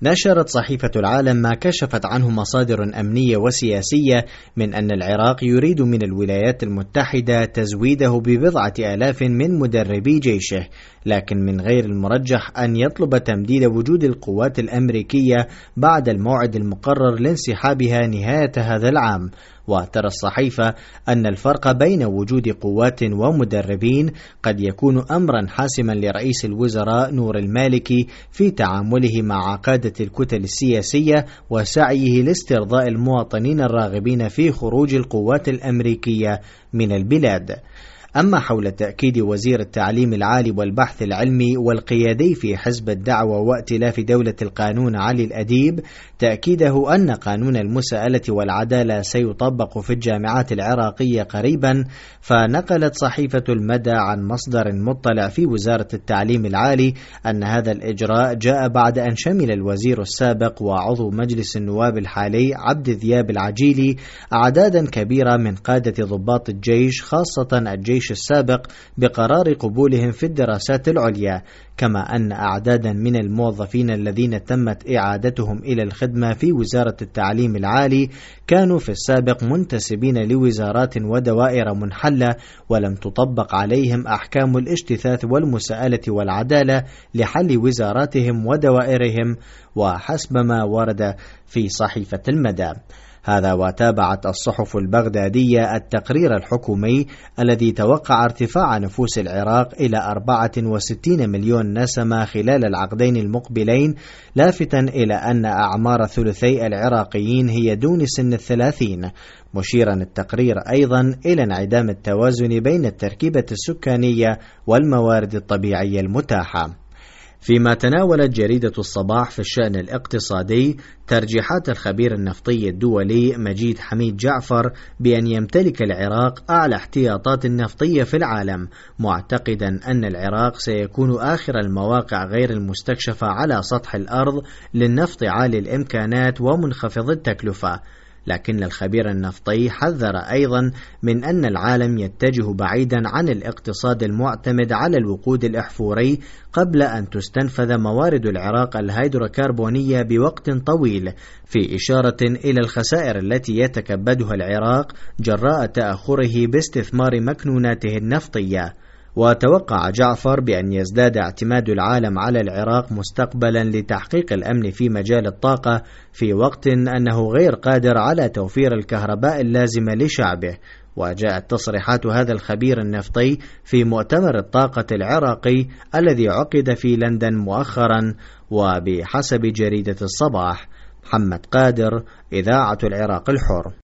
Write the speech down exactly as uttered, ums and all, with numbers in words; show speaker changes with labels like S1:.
S1: نشرت صحيفة العالم ما كشفت عنه مصادر أمنية وسياسية من أن العراق يريد من الولايات المتحدة تزويده ببضعة آلاف من مدربي جيشه، لكن من غير المرجح أن يطلب تمديد وجود القوات الأمريكية بعد الموعد المقرر لانسحابها نهاية هذا العام. وترى الصحيفة أن الفرق بين وجود قوات ومدربين قد يكون أمرا حاسما لرئيس الوزراء نور المالكي في تعامله مع قادة الكتل السياسية وسعيه لاسترضاء المواطنين الراغبين في خروج القوات الأمريكية من البلاد. أما حول تأكيد وزير التعليم العالي والبحث العلمي والقيادي في حزب الدعوة وائتلاف دولة القانون علي الأديب تأكيده أن قانون المساءلة والعدالة سيطبق في الجامعات العراقية قريبا، فنقلت صحيفة المدى عن مصدر مطلع في وزارة التعليم العالي أن هذا الإجراء جاء بعد أن شمل الوزير السابق وعضو مجلس النواب الحالي عبد ذياب العجيلي أعدادا كبيرة من قادة ضباط الجيش خاصة الجيش السابق بقرار قبولهم في الدراسات العليا، كما أن أعدادا من الموظفين الذين تمت إعادتهم إلى الخدمة في وزارة التعليم العالي كانوا في السابق منتسبين لوزارات ودوائر منحلة ولم تطبق عليهم أحكام الاجتثاث والمساءلة والعدالة لحل وزاراتهم ودوائرهم، وحسب ما ورد في صحيفة المدى. هذا وتابعت الصحف البغدادية التقرير الحكومي الذي توقع ارتفاع نفوس العراق إلى أربعة وستين مليون نسمة خلال العقدين المقبلين، لافتا إلى أن أعمار ثلثي العراقيين هي دون سن الثلاثين، مشيرا التقرير أيضا إلى انعدام التوازن بين التركيبة السكانية والموارد الطبيعية المتاحة. فيما تناولت جريدة الصباح في الشأن الاقتصادي ترجيحات الخبير النفطي الدولي مجيد حميد جعفر بأن يمتلك العراق أعلى احتياطات نفطية في العالم، معتقدا أن العراق سيكون آخر المواقع غير المستكشفة على سطح الأرض للنفط عالي الإمكانات ومنخفض التكلفة. لكن الخبير النفطي حذر أيضا من أن العالم يتجه بعيدا عن الاقتصاد المعتمد على الوقود الأحفوري قبل أن تستنفذ موارد العراق الهيدروكربونية بوقت طويل، في إشارة إلى الخسائر التي يتكبدها العراق جراء تأخره باستثمار مكنوناته النفطية. وتوقع جعفر بأن يزداد اعتماد العالم على العراق مستقبلا لتحقيق الأمن في مجال الطاقة في وقت أنه غير قادر على توفير الكهرباء اللازمة لشعبه. وجاءت تصريحات هذا الخبير النفطي في مؤتمر الطاقة العراقي الذي عقد في لندن مؤخرا. وبحسب جريدة الصباح، محمد قادر، إذاعة العراق الحر.